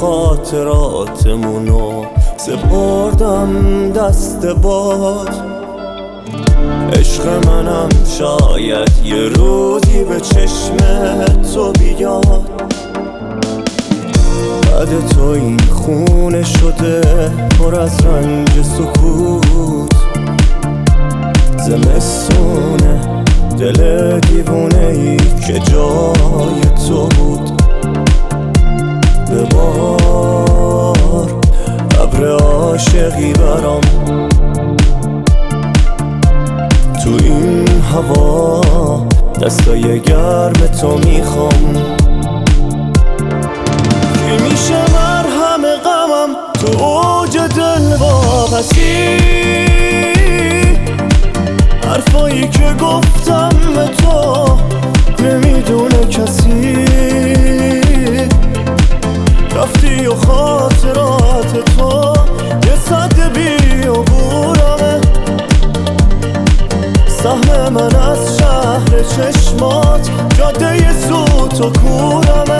خاطراتمونو سپردم دست باد. عشق منم شاید یه روزی به چشم تو بیاد. بعد تو این خونه شده پر از رنج سکوت، زمستونه دل دیوونه ای که جای تو بود. ببار ابر عاشقی برام تو این هوا، دستای گرم تو میخوام. کی میشه مرهم غمم تو اوج دل واپسی؟ حرفایی که گفتم به تو نمیدونه کسی. رفتی و خاطرات تو یه سد بی‌عبورمه. سهم من از شهر چشمات جاده سوت و کورمه.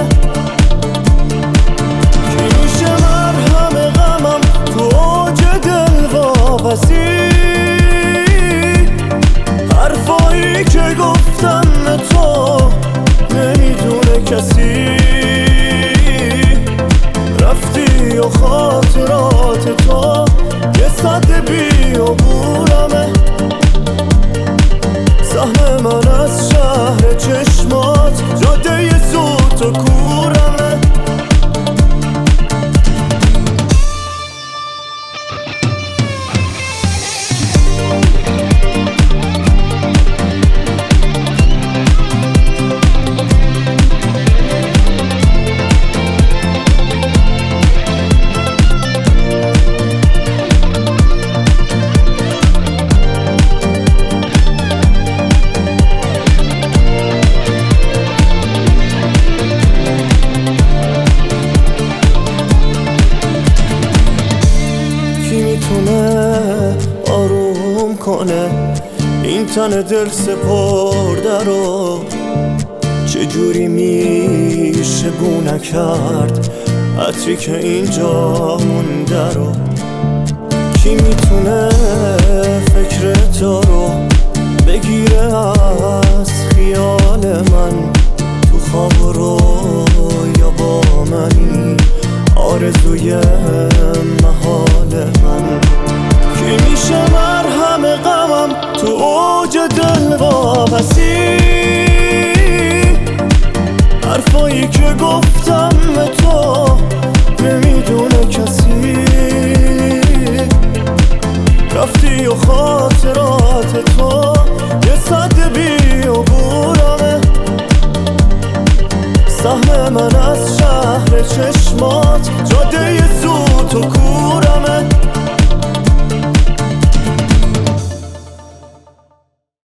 کی میشه مرهم غمم تو اوج دل واپسی؟ حرفایی که گفتم به تو نمیدونه کسی. رفتی و خاطرات تو یه سد بی‌عبورمه. سهم من از شهر چشمات جاده سوت و کورمه. آروم کنه این تن دل سپرده رو؟ چجوری میشه بو نکرد عطری که اینجا مونده رو؟ کی میتونه فکر تو رو بگیره از خیال من؟ تو خواب رو یا با منی آرزوی محال من. کی میشه مرهم غمم تو اوج دل واپسی؟ حرفایی که گفتم به تو نمیدونه کسی. رفتی و خاطرات تو یه سد بی‌عبورمه. سهم من از شهر چشمات